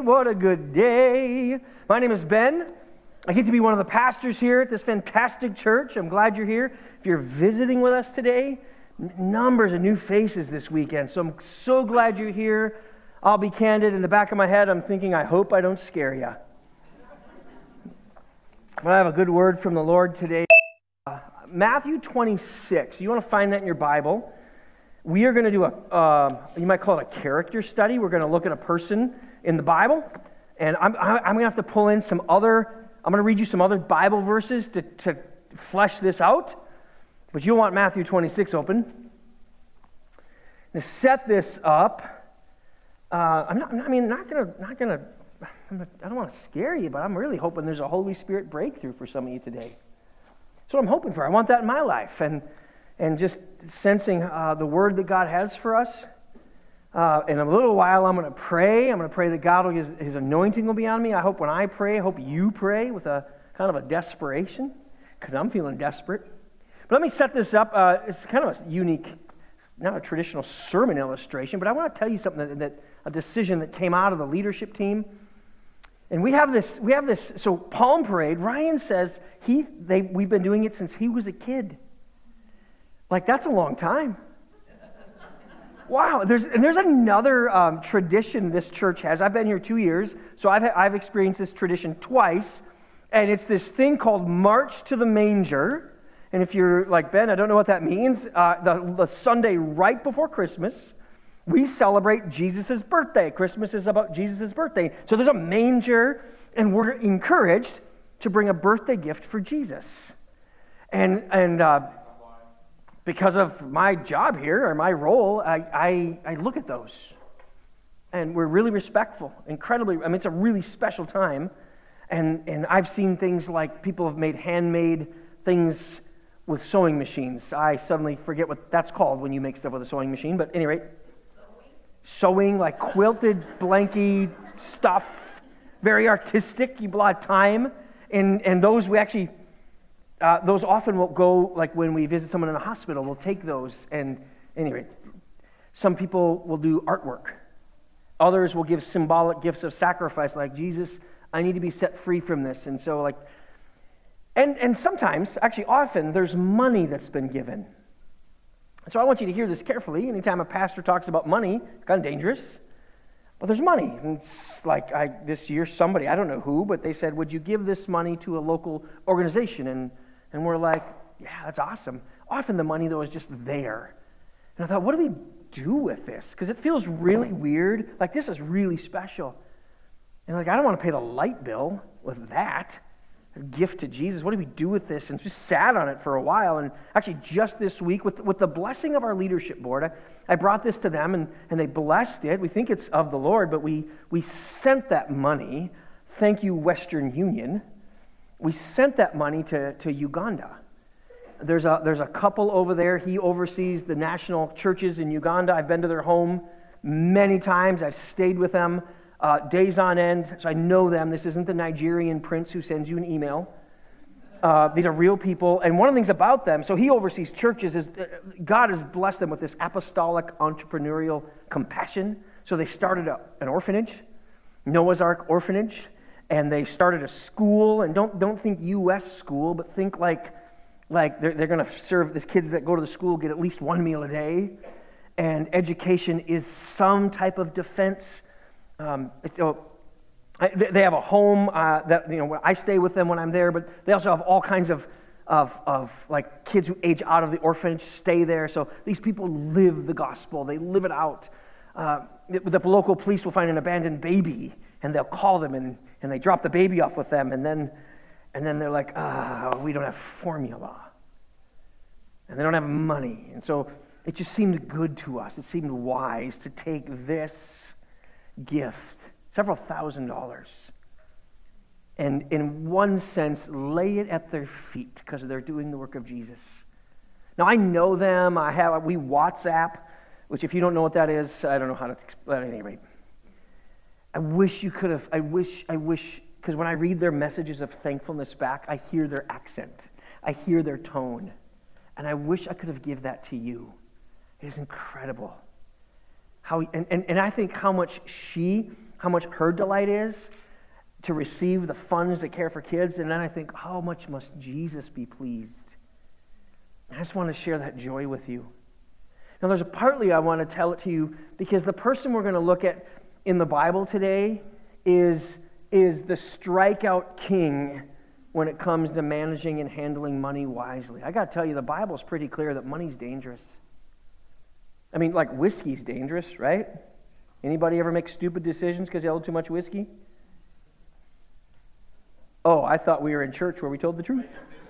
what a good day. My name is Ben. I get to be one of the pastors here at this fantastic church. I'm glad you're here. If you're visiting with us today, numbers of new faces this weekend, so I'm so glad you're here. I'll be candid, in the back of my head, I'm thinking, I hope I don't scare you. But I have a good word from the Lord today. Matthew 26. You want to find that in your Bible. We are going to do you might call it a character study. We're going to look at a person in the Bible, and I'm going to have to pull in I'm going to read you some other Bible verses to flesh this out. But you'll want Matthew 26 open. To set this up, I don't want to scare you, but I'm really hoping there's a Holy Spirit breakthrough for some of you today. That's what I'm hoping for. I want that in my life, and just sensing the word that God has for us. In a little while, I'm going to pray. I'm going to pray that God will, His anointing will be on me. I hope when I pray, I hope you pray with a kind of a desperation, because I'm feeling desperate. But let me set this up. It's kind of a unique, not a traditional sermon illustration, but I want to tell you something that a decision that came out of the leadership team. And we have this. So Palm Parade. Ryan says we've been doing it since he was a kid. Like, that's a long time. Wow. There's another tradition this church has. I've been here 2 years, so I've experienced this tradition twice, and it's this thing called March to the Manger. And if you're like Ben, I don't know what that means. The Sunday right before Christmas, we celebrate Jesus' birthday. Christmas is about Jesus' birthday. So there's a manger, and we're encouraged to bring a birthday gift for Jesus. And because of my job here, or my role, I look at those. And we're really respectful, incredibly. I mean, it's a really special time. And I've seen things like people have made handmade things with sewing machines. I suddenly forget what that's called when you make stuff with a sewing machine. But at any rate, sewing, like quilted, blanky stuff, very artistic. You have a lot of time. And those we actually... those often will go, like when we visit someone in a hospital, we'll take those. And anyway, some people will do artwork. Others will give symbolic gifts of sacrifice, like, Jesus, I need to be set free from this. And so, like, and sometimes, actually often, there's money that's been given. So I want you to hear this carefully. Anytime a pastor talks about money, it's kind of dangerous. But there's money. And it's like this year, somebody, I don't know who, but they said, would you give this money to a local organization? And we're like, yeah, that's awesome. Often the money, though, is just there. And I thought, what do we do with this? Because it feels really weird. Like, this is really special. And like, I don't want to pay the light bill with that. A gift to Jesus. What do we do with this? And just sat on it for a while. And actually, just this week, with the blessing of our leadership board, I brought this to them, and they blessed it. We think it's of the Lord, but we sent that money. Thank you, Western Union. We sent that money to Uganda. There's a couple over there. He oversees the national churches in Uganda. I've been to their home many times. I've stayed with them days on end, so I know them. This isn't the Nigerian prince who sends you an email. These are real people. And one of the things about them, so he oversees churches, is God has blessed them with this apostolic entrepreneurial compassion. So they started an orphanage, Noah's Ark Orphanage. And they started a school, and don't think U.S. school, but think like they're going to serve these kids that go to the school get at least one meal a day, and education is some type of defense. They have a home that I stay with them when I'm there, but they also have all kinds of like kids who age out of the orphanage stay there. So these people live the gospel; they live it out. The local police will find an abandoned baby, and they'll call them and they drop the baby off with them, and then they're like, we don't have formula. And they don't have money. And so it just seemed good to us. It seemed wise to take this gift, several $1,000s, and in one sense, lay it at their feet because they're doing the work of Jesus. Now, I know them. We WhatsApp, which if you don't know what that is, I don't know how to explain it at any rate. I wish you could have, I wish, because when I read their messages of thankfulness back, I hear their accent. I hear their tone. And I wish I could have given that to you. It is incredible. And I think how how much her delight is to receive the funds to care for kids. And then I think, how much must Jesus be pleased? I just want to share that joy with you. Now, there's a partly I want to tell it to you because the person we're going to look at in the Bible today is the strikeout king when it comes to managing and handling money wisely. I got to tell you, the Bible's pretty clear that money's dangerous. I mean, like whiskey's dangerous, right? Anybody ever make stupid decisions because they held too much whiskey? Oh, I thought we were in church where we told the truth.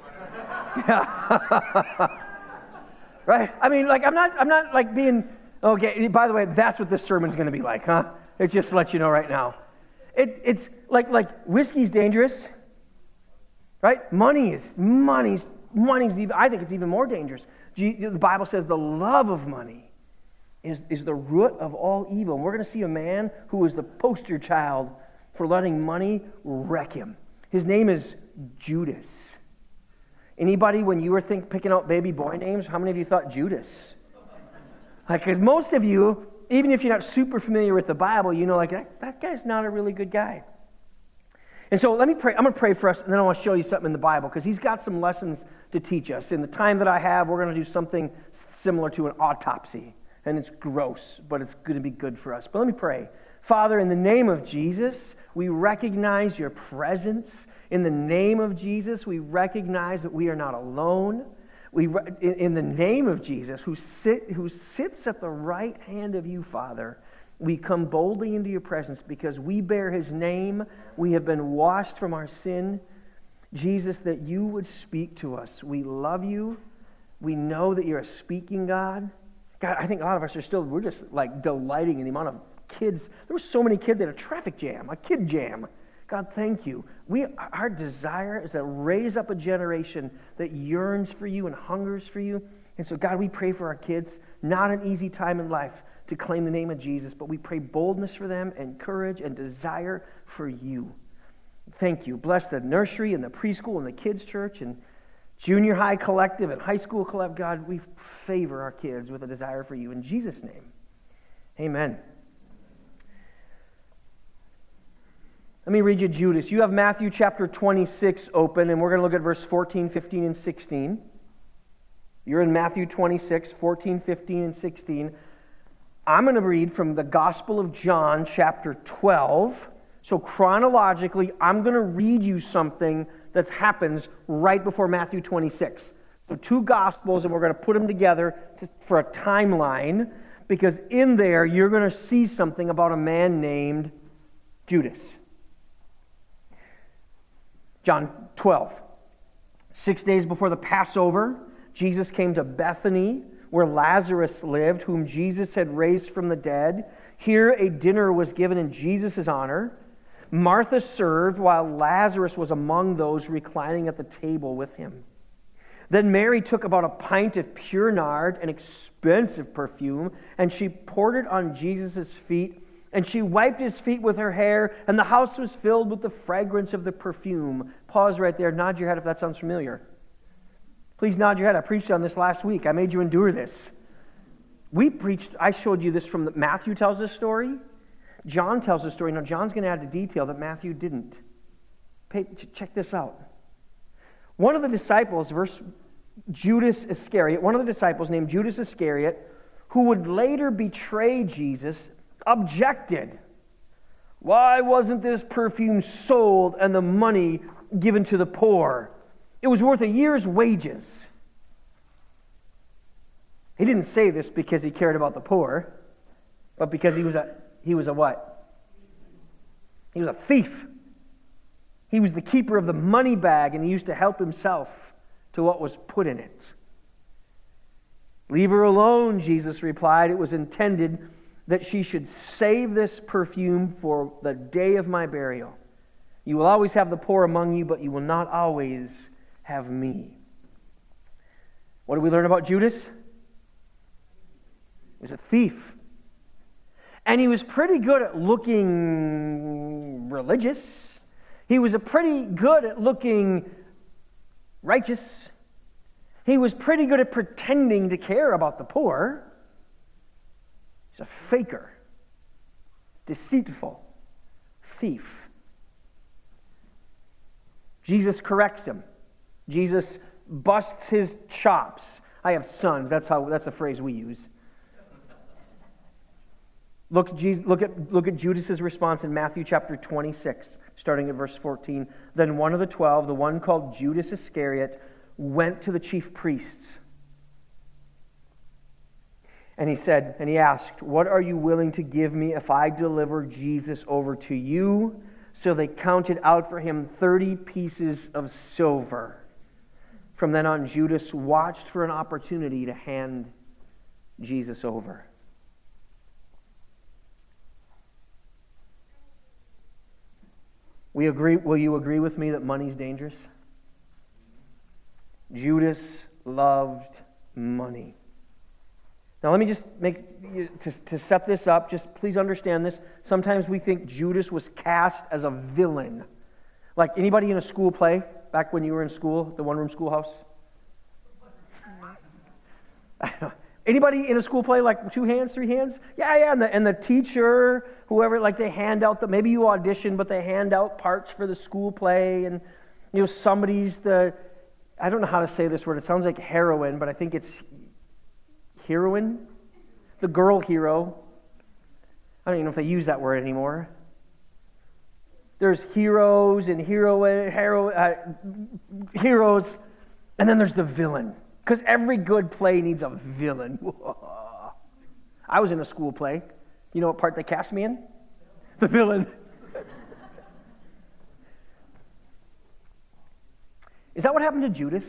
Yeah. Right? I mean, like, I'm not like being, okay, by the way, that's what this sermon's going to be like, huh? It just lets you know right now. It's like whiskey's dangerous, right? Money's even, I think it's even more dangerous. The Bible says the love of money is the root of all evil. And we're going to see a man who was the poster child for letting money wreck him. His name is Judas. Anybody, when you were picking out baby boy names, how many of you thought Judas? Because most of you, even if you're not super familiar with the Bible, you know, like, that guy's not a really good guy. And so let me pray. I'm going to pray for us, and then I want to show you something in the Bible, because he's got some lessons to teach us. In the time that I have, we're going to do something similar to an autopsy. And it's gross, but it's going to be good for us. But let me pray. Father, in the name of Jesus, we recognize your presence. In the name of Jesus, we recognize that we are not alone. In the name of Jesus, who sits at the right hand of you, Father, we come boldly into your presence because we bear his name. We have been washed from our sin. Jesus, that you would speak to us. We love you. We know that you're a speaking God. God, I think a lot of us we're just like delighting in the amount of kids. There were so many kids at a traffic jam, a kid jam. God, thank you. Our desire is to raise up a generation that yearns for you and hungers for you. And so, God, we pray for our kids. Not an easy time in life to claim the name of Jesus, but we pray boldness for them and courage and desire for you. Thank you. Bless the nursery and the preschool and the kids' church and junior high collective and high school collective. God, we favor our kids with a desire for you. In Jesus' name, amen. Let me read you Judas. You have Matthew chapter 26 open, and we're going to look at verse 14, 15, and 16. You're in Matthew 26, 14, 15, and 16. I'm going to read from the Gospel of John chapter 12. So chronologically, I'm going to read you something that happens right before Matthew 26. So two Gospels, and we're going to put them together for a timeline, because in there you're going to see something about a man named Judas. John 12. 6 days before the Passover, Jesus came to Bethany, where Lazarus lived, whom Jesus had raised from the dead. Here a dinner was given in Jesus' honor. Martha served, while Lazarus was among those reclining at the table with him. Then Mary took about a pint of pure nard, an expensive perfume, and she poured it on Jesus' feet, and she wiped his feet with her hair, and the house was filled with the fragrance of the perfume. Pause right there. Nod your head if that sounds familiar. Please nod your head. I preached on this last week. I made you endure this. I showed you this from Matthew tells this story. John tells the story. Now, John's going to add a detail that Matthew didn't. Check this out. One of the disciples, Judas Iscariot, one of the disciples named Judas Iscariot, who would later betray Jesus, objected. Why wasn't this perfume sold and the money given to the poor? It was worth a year's wages. He didn't say this because he cared about the poor, but because he was a what? He was a thief. He was the keeper of the money bag, and he used to help himself to what was put in it. Leave her alone, Jesus replied. It was intended that she should save this perfume for the day of my burial. You will always have the poor among you, but you will not always have me. What do we learn about Judas? He was a thief. And he was pretty good at looking religious. He was pretty good at looking righteous. He was pretty good at pretending to care about the poor. He's a faker, deceitful. thief. Jesus corrects him. Jesus busts his chops. I have sons. That's a phrase we use. Look at Judas's response in Matthew chapter 26, starting at verse 14. Then one of the 12, the one called Judas Iscariot, went to the chief priests. And he asked, "What are you willing to give me if I deliver Jesus over to you?" So they counted out for him 30 pieces of silver. From then on, Judas watched for an opportunity to hand Jesus over. Will you agree with me that money's dangerous? Judas loved money. Now let me just to set this up, just please understand this. Sometimes we think Judas was cast as a villain. Like anybody in a school play, back when you were in school, the one-room schoolhouse? Anybody in a school play, like 2 hands, 3 hands? Yeah, and the teacher, whoever, like they hand out, maybe you audition, but they hand out parts for the school play, and somebody's I don't know how to say this word, it sounds like heroine, but I think it's heroine? The girl hero. I don't even know if they use that word anymore. There's heroes and heroes, and then there's the villain. Because every good play needs a villain. I was in a school play. You know what part they cast me in? The villain. Is that what happened to Judas?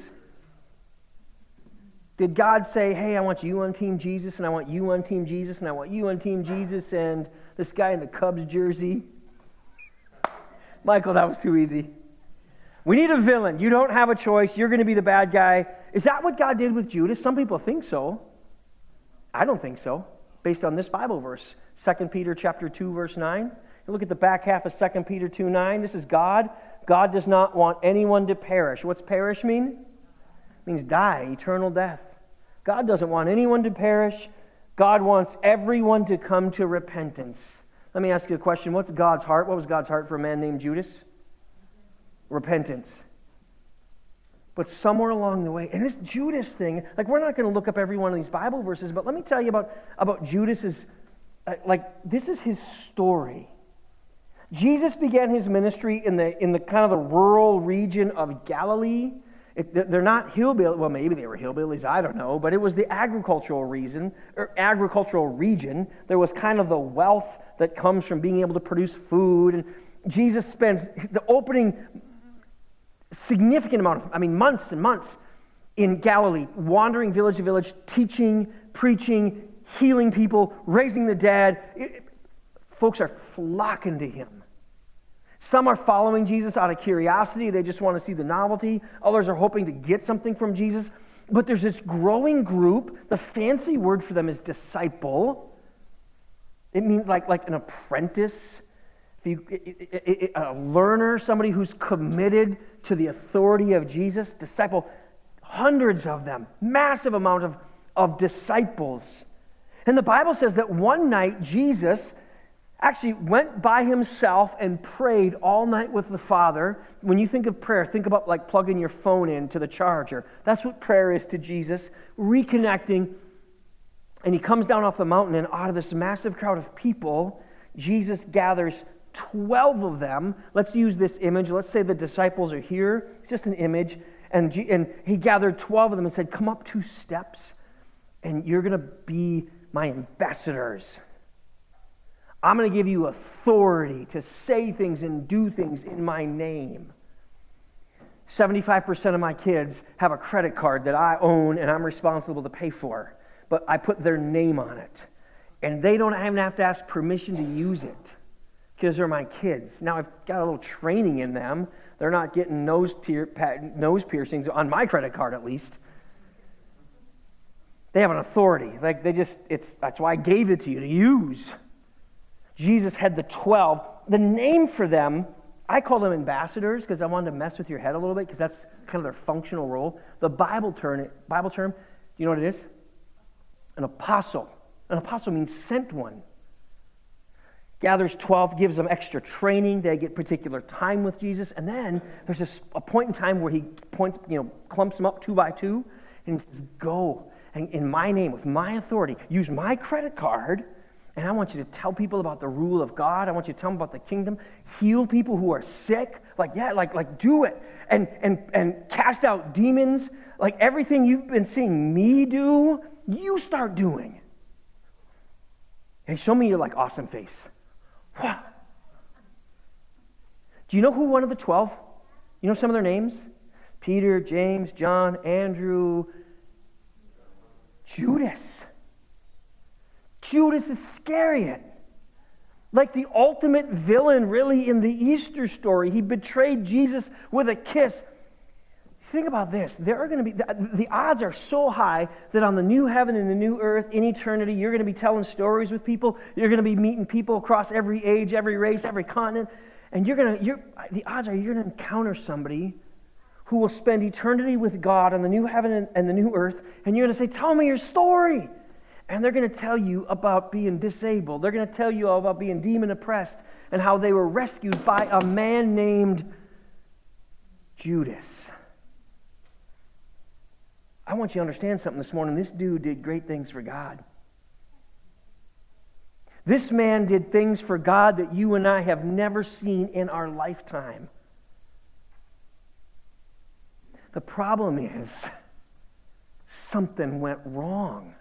Did God say, "Hey, I want you on Team Jesus, and I want you on Team Jesus, and I want you on Team Jesus, and this guy in the Cubs jersey"? Michael, that was too easy. We need a villain. You don't have a choice. You're going to be the bad guy. Is that what God did with Judas? Some people think so. I don't think so, based on this Bible verse. 2 Peter chapter 2, verse 9. You look at the back half of 2 Peter 2:9. This is God. God does not want anyone to perish. What's perish mean? It means die, eternal death. God doesn't want anyone to perish. God wants everyone to come to repentance. Let me ask you a question. What's God's heart? What was God's heart for a man named Judas? Repentance. But somewhere along the way, and this Judas thing, like we're not going to look up every one of these Bible verses, but let me tell you about Judas's, this is his story. Jesus began his ministry in the kind of the rural region of Galilee. They're not hillbillies. Well, maybe they were hillbillies. I don't know. But it was the agricultural region. There was kind of the wealth that comes from being able to produce food. And Jesus spends the opening significant amount of, months and months in Galilee, wandering village to village, teaching, preaching, healing people, raising the dead. Folks are flocking to him. Some are following Jesus out of curiosity. They just want to see the novelty. Others are hoping to get something from Jesus. But there's this growing group. The fancy word for them is disciple. It means like an apprentice, a learner, somebody who's committed to the authority of Jesus. Disciple, hundreds of them, massive amount of disciples. And the Bible says that one night Jesus actually went by himself and prayed all night with the Father. When you think of prayer, think about like plugging your phone into the charger. That's what prayer is to Jesus, reconnecting. And he comes down off the mountain, and out of this massive crowd of people, Jesus gathers 12 of them. Let's use this image. Let's say the disciples are here. It's just an image. And he gathered 12 of them and said, "Come up 2 steps, and you're going to be my ambassadors. I'm going to give you authority to say things and do things in my name." 75% of my kids have a credit card that I own and I'm responsible to pay for. But I put their name on it. And they don't even have to ask permission to use it, because they're my kids. Now, I've got a little training in them. They're not getting nose piercings on my credit card, at least. They have an authority. That's why I gave it to you to use. Jesus had the 12. The name for them, I call them ambassadors because I wanted to mess with your head a little bit, because that's kind of their functional role. The Bible term, do you know what it is? An apostle. An apostle means sent one. gathers 12, gives them extra training. They get particular time with Jesus. And then there's a point in time where he clumps them up 2 by 2, and he says, go, and in my name, with my authority, use my credit card, and I want you to tell people about the rule of God. I want you to tell them about the kingdom. Heal people who are sick. Like do it. And cast out demons. Like everything you've been seeing me do, you start doing. And show me your awesome face. Wow. Do you know who one of the 12? You know some of their names? Peter, James, John, Andrew, Judas. Judas Iscariot. Like the ultimate villain, really, in the Easter story. He betrayed Jesus with a kiss. Think about this. There are going to be, the odds are so high that on the new heaven and the new earth, in eternity, you're going to be telling stories with people. You're going to be meeting people across every age, every race, every continent. And the odds are you're going to encounter somebody who will spend eternity with God on the new heaven and the new earth. And you're going to say, tell me your story. And they're going to tell you about being disabled. They're going to tell you all about being demon-oppressed and how they were rescued by a man named Judas. I want you to understand something this morning. This dude did great things for God. This man did things for God that you and I have never seen in our lifetime. The problem is, something went wrong.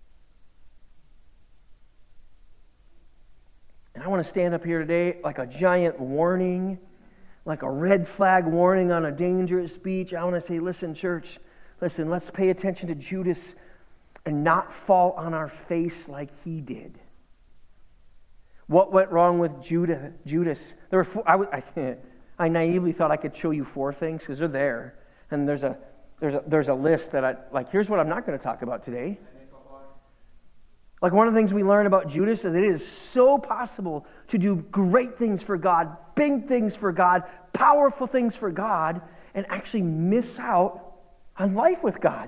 And I want to stand up here today like a giant warning, like a red flag warning on a dangerous beach. I want to say, listen, church, listen, let's pay attention to Judas and not fall on our face like he did. What went wrong with Judas? There were four, I naively thought I could show you 4 things because they're there. And there's a list that here's what I'm not going to talk about today. Like one of the things we learn about Judas is it is so possible to do great things for God, big things for God, powerful things for God, and actually miss out on life with God.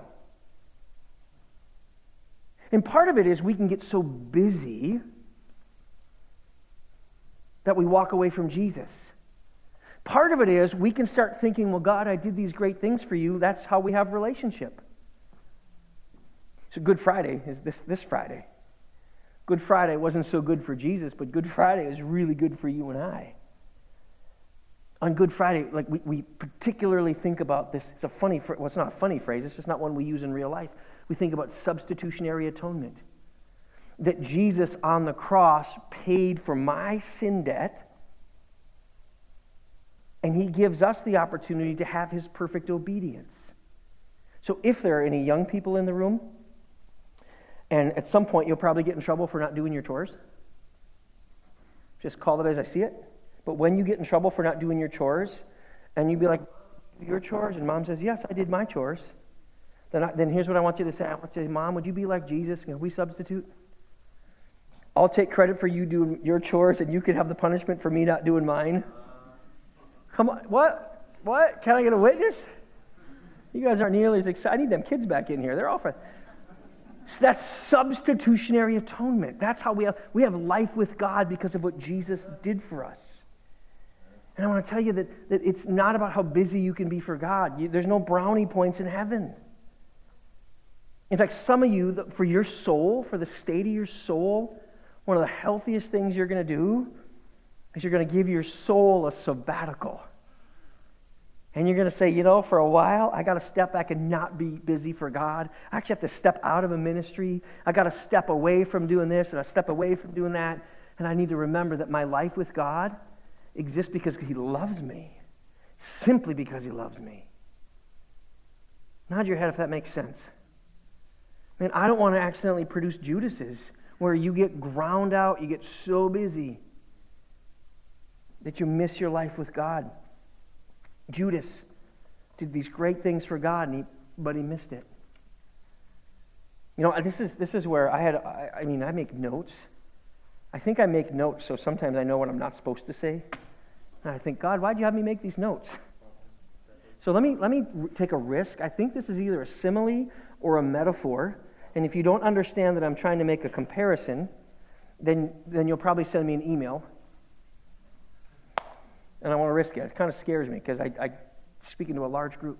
And part of it is we can get so busy that we walk away from Jesus. Part of it is we can start thinking, well, God, I did these great things for you. That's how we have relationship. So Good Friday is this Friday. Good Friday wasn't so good for Jesus, but Good Friday is really good for you and I. On Good Friday, we particularly think about this. It's it's not a funny phrase. It's just not one we use in real life. We think about substitutionary atonement. That Jesus on the cross paid for my sin debt, and he gives us the opportunity to have his perfect obedience. So if there are any young people in the room, and at some point you'll probably get in trouble for not doing your chores, just call it as I see it. But when you get in trouble for not doing your chores, and you be like, your chores? And Mom says, yes, I did my chores. Then here's what I want you to say. I want you to say, Mom, would you be like Jesus? Can we substitute? I'll take credit for you doing your chores, and you can have the punishment for me not doing mine. Come on, what? Can I get a witness? You guys aren't nearly as excited. I need them kids back in here. They're all fun. So that's substitutionary atonement. That's how we have life with God because of what Jesus did for us. And I want to tell you that it's not about how busy you can be for God. There's no brownie points in heaven. In fact, some of you, for your soul, for the state of your soul, one of the healthiest things you're going to do is you're going to give your soul a sabbatical. And you're going to say, for a while, I got to step back and not be busy for God. I actually have to step out of a ministry. I got to step away from doing this and I step away from doing that. And I need to remember that my life with God exists because he loves me. Simply because he loves me. Nod your head if that makes sense. Man, I don't want to accidentally produce Judases where you get ground out, you get so busy that you miss your life with God. Judas did these great things for God, but he missed it. This is where I make notes. I think I make notes, so sometimes I know what I'm not supposed to say. And I think, God, why'd you have me make these notes? So let me take a risk. I think this is either a simile or a metaphor. And if you don't understand that I'm trying to make a comparison, then you'll probably send me an email. And I want to risk it. It kind of scares me because I'm speaking to a large group.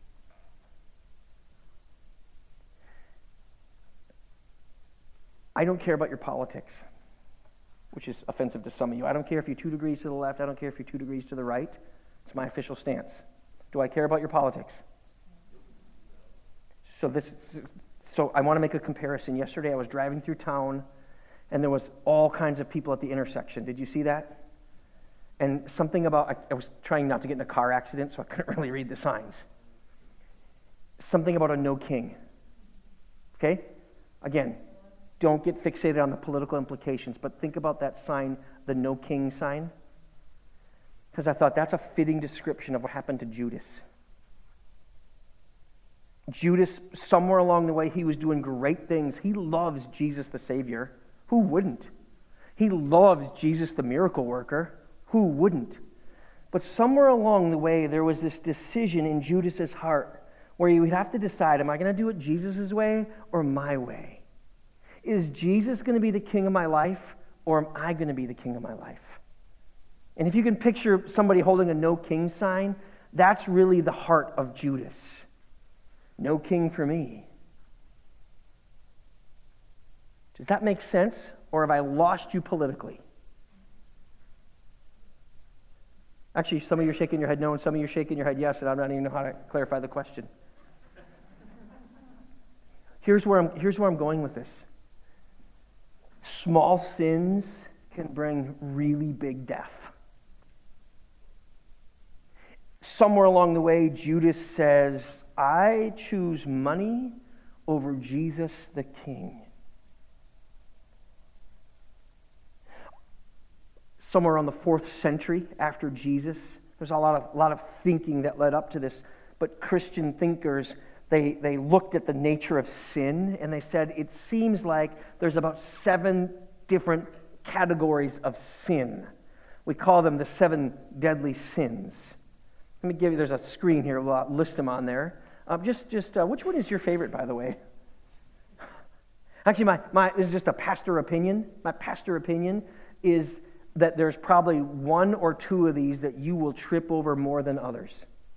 I don't care about your politics, which is offensive to some of you. I don't care if you're 2 degrees to the left. I don't care if you're 2 degrees to the right. It's my official stance. Do I care about your politics? So I want to make a comparison. Yesterday I was driving through town, and there was all kinds of people at the intersection. Did you see that? And something about, I was trying not to get in a car accident, so I couldn't really read the signs. Something about a no king. Okay? Again, don't get fixated on the political implications, but think about that sign, the no king sign. Because I thought that's a fitting description of what happened to Judas. Judas, somewhere along the way, he was doing great things. He loves Jesus the Savior. Who wouldn't? He loves Jesus the miracle worker. Who wouldn't? But somewhere along the way, there was this decision in Judas's heart where he would have to decide, am I going to do it Jesus' way or my way? Is Jesus going to be the king of my life, or am I going to be the king of my life? And if you can picture somebody holding a no king sign, that's really the heart of Judas. No king for me. Does that make sense? Or have I lost you politically? Actually, some of you are shaking your head no, and some of you are shaking your head yes, and I'm not even know how to clarify the question. Here's where I'm going with this. Small sins can bring really big death. Somewhere along the way, Judas says, I choose money over Jesus the King. Somewhere around the 4th century after Jesus, there's a lot of thinking that led up to this. But Christian thinkers, they looked at the nature of sin, and they said it seems like there's about 7 different categories of sin. We call them the 7 deadly sins. Let me give you, there's a screen here, we'll list them on there. Which one is your favorite, by the way? Actually, this is just a pastor opinion. My pastor opinion is that there's probably 1 or 2 of these that you will trip over more than others.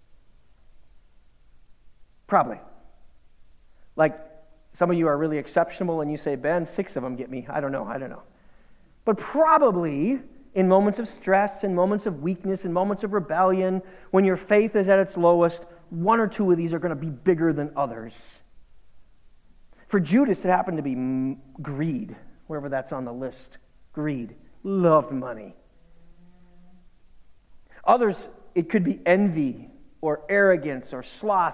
Probably. Like, some of you are really exceptional and you say, Ben, 6 of them get me. I don't know. But probably in moments of stress, in moments of weakness, in moments of rebellion, when your faith is at its lowest, 1 or 2 of these are going to be bigger than others. For Judas, it happened to be greed, wherever that's on the list. Greed. Loved money. Others, it could be envy or arrogance or sloth.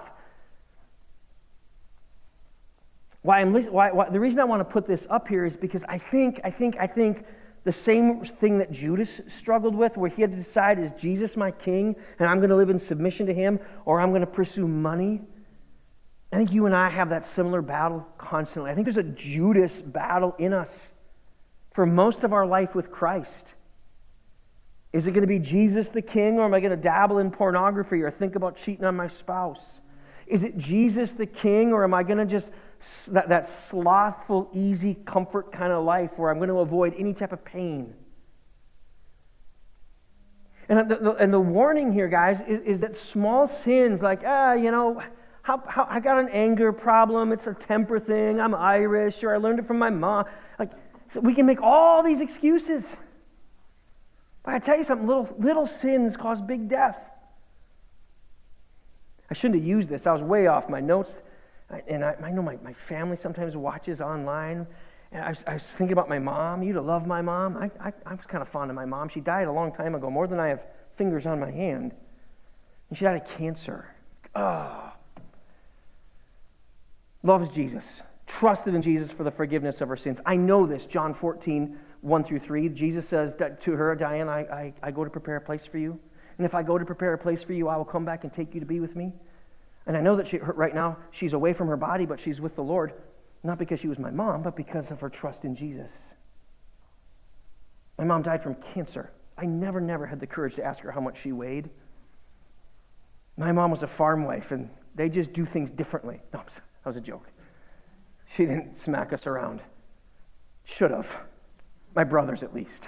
The reason I want to put this up here is because I think the same thing that Judas struggled with, where he had to decide, is Jesus my king, and I'm going to live in submission to him, or I'm going to pursue money? I think you and I have that similar battle constantly. I think there's a Judas battle in us for most of our life with Christ. Is it going to be Jesus the king, or am I going to dabble in pornography or think about cheating on my spouse? Is it Jesus the king, or am I going to just that slothful, easy, comfort kind of life where I'm going to avoid any type of pain? And the warning here, guys, is that small sins like, I got an anger problem, it's a temper thing, I'm Irish, or I learned it from my mom. So we can make all these excuses. But I tell you something, little sins cause big death. I shouldn't have used this. I was way off my notes. And I know my family sometimes watches online. And I was thinking about my mom. You'd have loved my mom. I was kind of fond of my mom. She died a long time ago, more than I have fingers on my hand. And she died of cancer. Loves Jesus. Trusted in Jesus for the forgiveness of her sins. I know this. John 14, 1-3. Jesus says to her, Diane, I go to prepare a place for you. And if I go to prepare a place for you, I will come back and take you to be with me. And I know that right now she's away from her body, but she's with the Lord. Not because she was my mom, but because of her trust in Jesus. My mom died from cancer. I never had the courage to ask her how much she weighed. My mom was a farm wife, and they just do things differently. No, that was a joke. She didn't smack us around. Should have. My brothers, at least.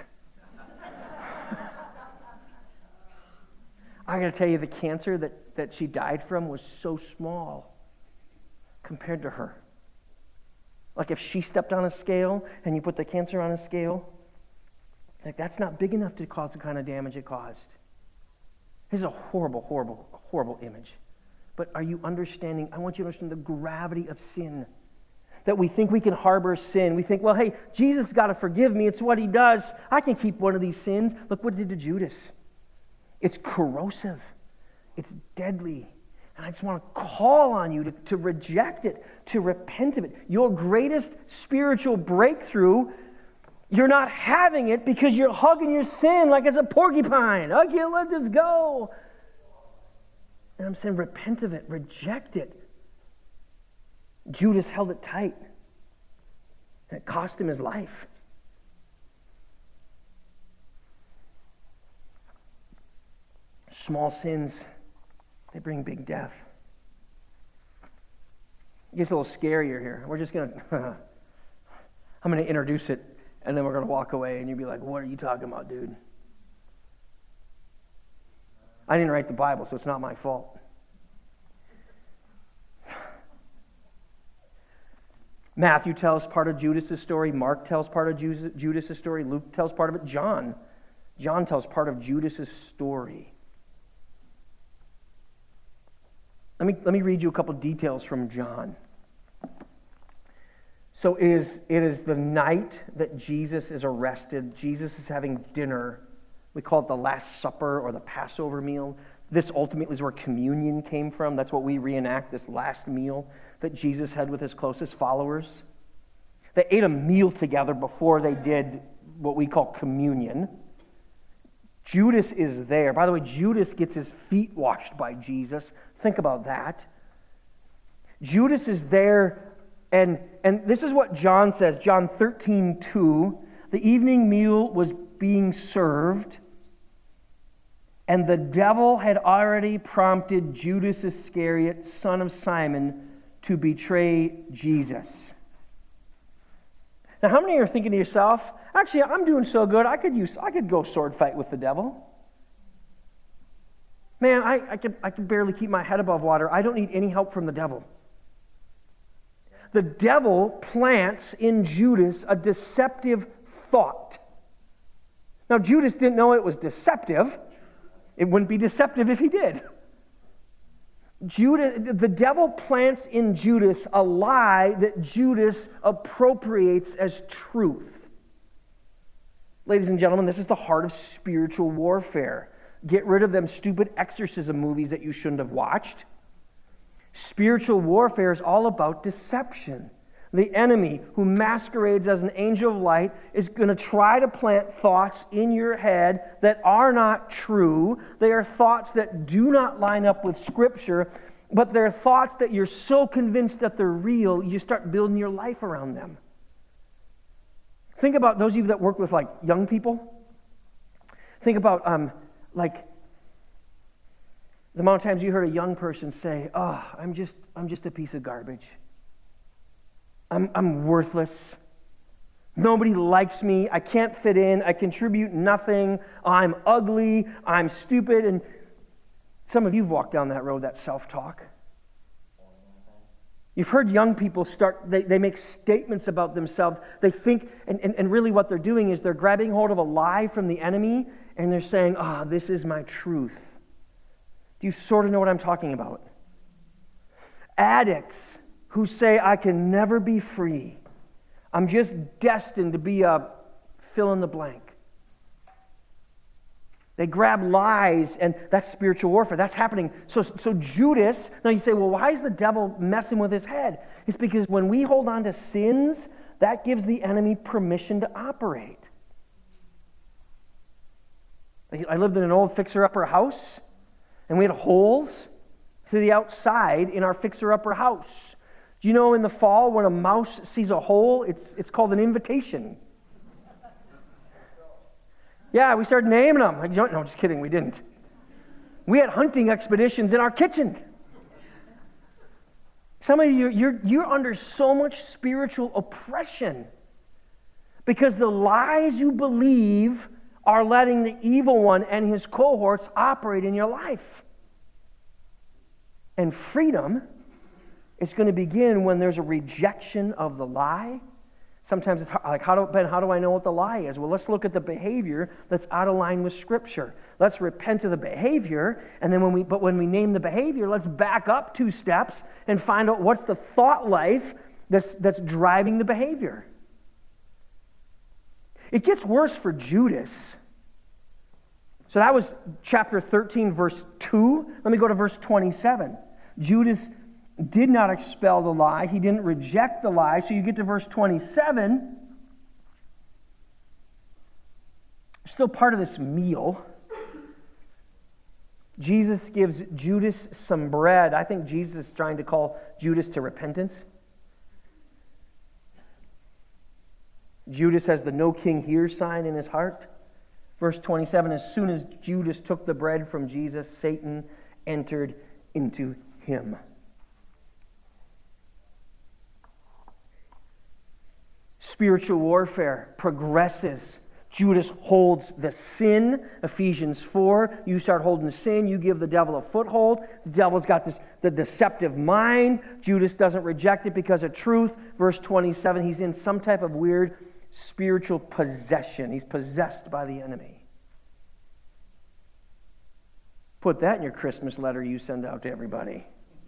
I got to tell you, the cancer that she died from was so small compared to her. Like if she stepped on a scale and you put the cancer on a scale, like that's not big enough to cause the kind of damage it caused. This is a horrible, horrible, horrible image. But are you understanding? I want you to understand the gravity of sin. That we think we can harbor sin. We think, well, hey, Jesus got to forgive me. It's what he does. I can keep one of these sins. Look what it did to Judas. It's corrosive. It's deadly. And I just want to call on you to reject it, to repent of it. Your greatest spiritual breakthrough, you're not having it because you're hugging your sin like it's a porcupine. I can't let this go. And I'm saying repent of it, reject it. Judas held it tight. And it cost him his life. Small sins, they bring big death. It gets a little scarier here. We're just going to, I'm going to introduce it, and then we're going to walk away, and you'll be like, what are you talking about, dude? I didn't write the Bible, so it's not my fault. Matthew tells part of Judas' story. Mark tells part of Judas' story. Luke tells part of it. John tells part of Judas' story. Let me read you a couple details from John. So it is the night that Jesus is arrested. Jesus is having dinner. We call it the Last Supper or the Passover meal. This ultimately is where communion came from. That's what we reenact, this last meal that Jesus had with his closest followers. They ate a meal together before they did what we call communion. Judas is there. By the way, Judas gets his feet washed by Jesus. Think about that. Judas is there, and this is what John says, John 13:2. The evening meal was being served, and the devil had already prompted Judas Iscariot, son of Simon, to betray Jesus. Now, how many are thinking to yourself, actually, I'm doing so good, I could go sword fight with the devil. Man, I can barely keep my head above water. I don't need any help from the devil. The devil plants in Judas a deceptive thought. Now, Judas didn't know it was deceptive. It wouldn't be deceptive if he did. The devil plants in Judas a lie that Judas appropriates as truth. Ladies and gentlemen, this is the heart of spiritual warfare. Get rid of them stupid exorcism movies that you shouldn't have watched. Spiritual warfare is all about deception. The enemy, who masquerades as an angel of light, is going to try to plant thoughts in your head that are not true. They are thoughts that do not line up with Scripture, but they're thoughts that you're so convinced that they're real, you start building your life around them. Think about those of you that work with young people. Think about the amount of times you heard a young person say, "Oh, I'm just a piece of garbage. I'm worthless. Nobody likes me. I can't fit in. I contribute nothing. I'm ugly. I'm stupid." And some of you have walked down that road, that self-talk. You've heard young people they make statements about themselves. They think, and really what they're doing is they're grabbing hold of a lie from the enemy, and they're saying, this is my truth. Do you sort of know what I'm talking about? Addicts who say, I can never be free. I'm just destined to be a fill in the blank. They grab lies, and that's spiritual warfare. That's happening. So Judas, now you say, well, why is the devil messing with his head? It's because when we hold on to sins, that gives the enemy permission to operate. I lived in an old fixer-upper house, and we had holes to the outside in our fixer-upper house. Do you know in the fall when a mouse sees a hole, it's called an invitation? Yeah, we started naming them. No, just kidding, we didn't. We had hunting expeditions in our kitchen. Some of you, you're under so much spiritual oppression Because the lies you believe are letting the evil one and his cohorts operate in your life. And freedom is going to begin when there's a rejection of the lie. Sometimes it's like, Ben, how do I know what the lie is? Well, let's look at the behavior that's out of line with Scripture. Let's repent of the behavior, and then when we name the behavior, let's back up 2 steps and find out what's the thought life that's driving the behavior. It gets worse for Judas. So that was chapter 13, verse 2. Let me go to verse 27. Judas did not expel the lie. He didn't reject the lie. So you get to verse 27. Still part of this meal. Jesus gives Judas some bread. I think Jesus is trying to call Judas to repentance. Judas has the no king here sign in his heart. Verse 27, as soon as Judas took the bread from Jesus, Satan entered into him. Spiritual warfare progresses. Judas holds the sin, Ephesians 4. You start holding the sin, you give the devil a foothold. The devil's got the deceptive mind. Judas doesn't reject it because of truth. Verse 27, he's in some type of weird spiritual possession. He's possessed by the enemy. Put that in your Christmas letter you send out to everybody.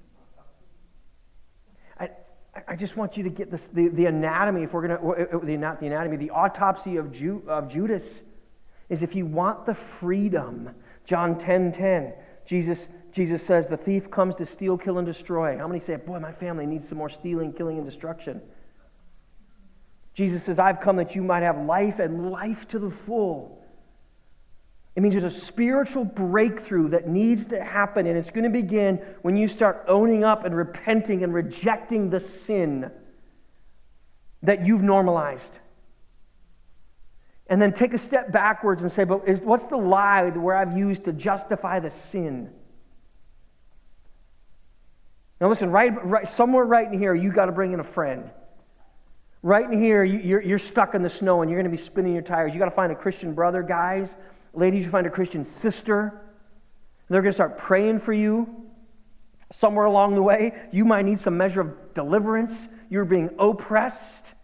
I just want you to get this, the anatomy, if we're going to, not the anatomy, the autopsy of Judas is if you want the freedom. John 10:10, Jesus says, the thief comes to steal, kill, and destroy. How many say, boy, my family needs some more stealing, killing, and destruction? Jesus says, I've come that you might have life and life to the full. It means there's a spiritual breakthrough that needs to happen, and it's going to begin when you start owning up and repenting and rejecting the sin that you've normalized. And then take a step backwards and say, but what's the lie where I've used to justify the sin? Now listen, right somewhere right in here, you got to bring in a friend. Right in here, you're stuck in the snow and you're going to be spinning your tires. You got to find a Christian brother, guys. Ladies, you find a Christian sister. They're going to start praying for you. Somewhere along the way, you might need some measure of deliverance. You're being oppressed.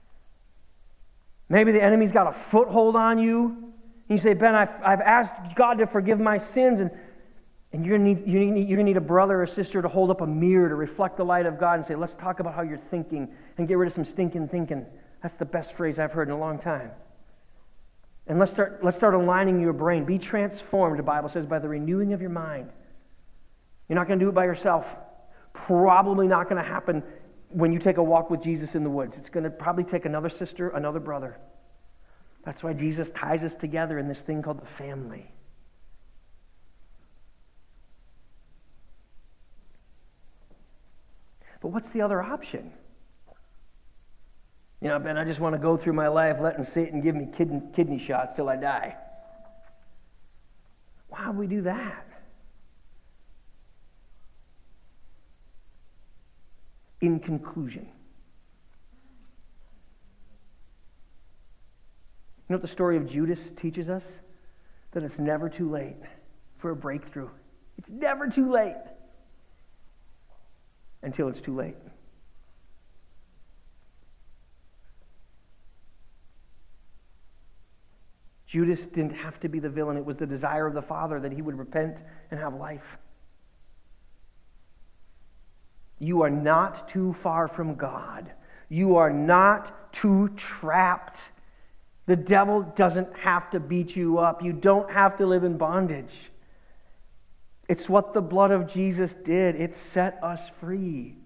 Maybe the enemy's got a foothold on you. And you say, Ben, I've asked God to forgive my sins, and you're going to need a brother or sister to hold up a mirror to reflect the light of God and say, let's talk about how you're thinking and get rid of some stinking thinking. That's the best phrase I've heard in a long time. And let's start aligning your brain. Be transformed, the Bible says, by the renewing of your mind. You're not going to do it by yourself. Probably not going to happen when you take a walk with Jesus in the woods. It's going to probably take another sister, another brother. That's why Jesus ties us together in this thing called the family. But what's the other option? You know, Ben, I just want to go through my life letting Satan give me kidney shots till I die. Why would we do that? In conclusion, you know what the story of Judas teaches us? That it's never too late for a breakthrough. It's never too late until it's too late. Judas didn't have to be the villain. It was the desire of the Father that he would repent and have life. You are not too far from God. You are not too trapped. The devil doesn't have to beat you up. You don't have to live in bondage. It's what the blood of Jesus did. It set us free.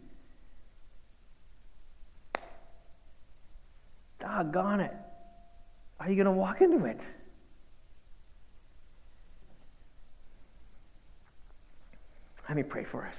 Doggone it. How are you going to walk into it? Let me pray for us.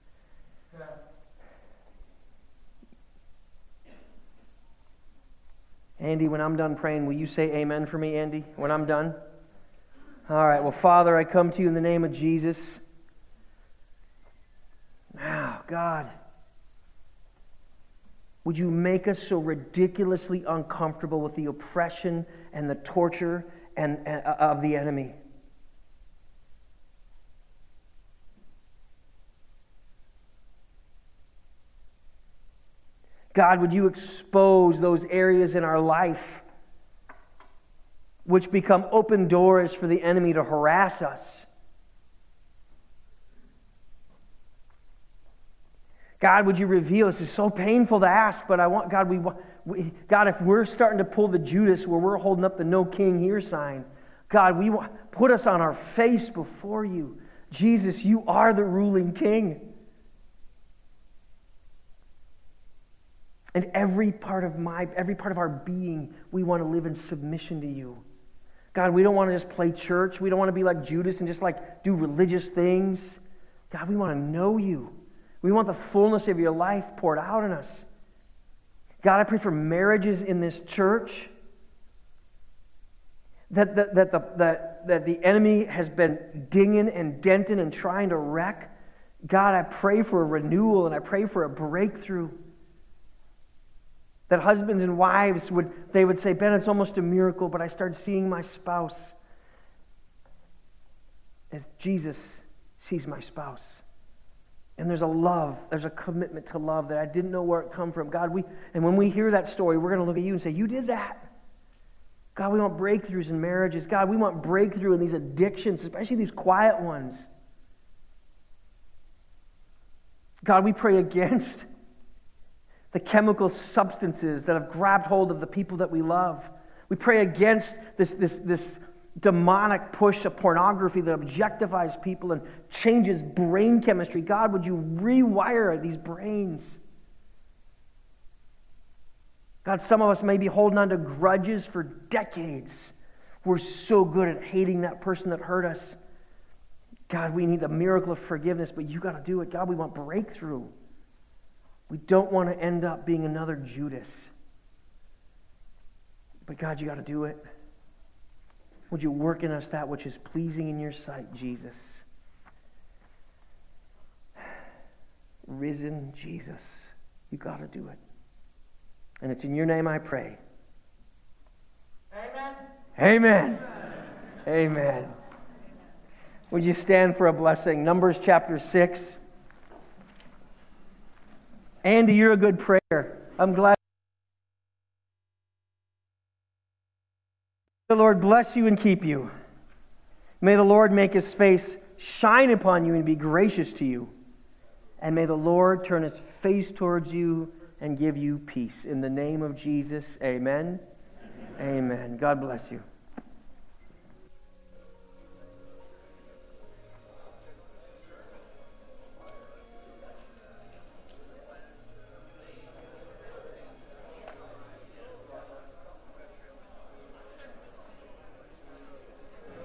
Andy, when I'm done praying, will you say amen for me, Andy, when I'm done? All right. Well, Father, I come to you in the name of Jesus. Now, God, Would you make us so ridiculously uncomfortable with the oppression and the torture of the enemy? God, would you expose those areas in our life which become open doors for the enemy to harass us? God, would you reveal this? It's so painful to ask, but I want, God, God, if we're starting to pull the Judas where we're holding up the no king here sign, God, put us on our face before you. Jesus, you are the ruling king. And every part of our being, we want to live in submission to you. God, we don't want to just play church. We don't want to be like Judas and just like do religious things. God, we want to know you. We want the fullness of your life poured out in us. God, I pray for marriages in this church that the enemy has been dinging and denting and trying to wreck. God, I pray for a renewal and I pray for a breakthrough. That husbands and wives would say, Ben, it's almost a miracle, but I started seeing my spouse as Jesus sees my spouse. And there's a love, there's a commitment to love that I didn't know where it come from. God, and when we hear that story, we're going to look at you and say, you did that. God, we want breakthroughs in marriages. God, we want breakthrough in these addictions, especially these quiet ones. God, we pray against the chemical substances that have grabbed hold of the people that we love. We pray against this demonic push of pornography that objectifies people and changes brain chemistry. God, would you rewire these brains? God, some of us may be holding on to grudges for decades. We're so good at hating that person that hurt us. God, we need the miracle of forgiveness, but you got to do it. God, we want breakthrough. We don't want to end up being another Judas. But God, you got to do it. Would you work in us that which is pleasing in your sight, Jesus? Risen Jesus. You got to do it. And it's in your name I pray. Amen. Amen. Amen. Would you stand for a blessing? Numbers chapter 6. Andy, you're a good prayer. I'm glad. May the Lord bless you and keep you. May the Lord make His face shine upon you and be gracious to you. And may the Lord turn His face towards you and give you peace. In the name of Jesus, amen. Amen. God bless you.